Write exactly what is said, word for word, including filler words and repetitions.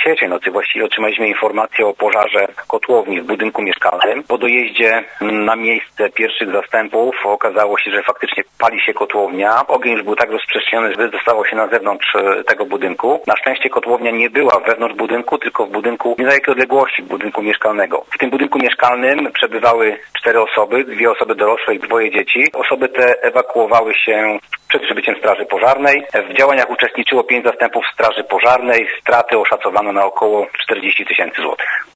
pierwszej nocy właściwie otrzymaliśmy informację o pożarze kotłowni w budynku mieszkalnym. Po dojeździe na miejsce pierwszych zastępów okazało się, że faktycznie pali się kotłownia. Ogień już był tak rozprzestrzeniony, że dostało się na zewnątrz tego budynku. Na szczęście kotłownia nie była wewnątrz budynku, tylko w budynku w niedalekiej odległości, budynku mieszkalnego. W tym budynku mieszkalnym przebywały cztery osoby, dwie osoby dorosłe i dwoje dzieci. Osoby te ewakuowały się przed przybyciem straży pożarnej. W działaniach uczestniczyło pięć zastępów straży pożarnej. Straty oszacowano na około czterdzieści tysięcy złotych.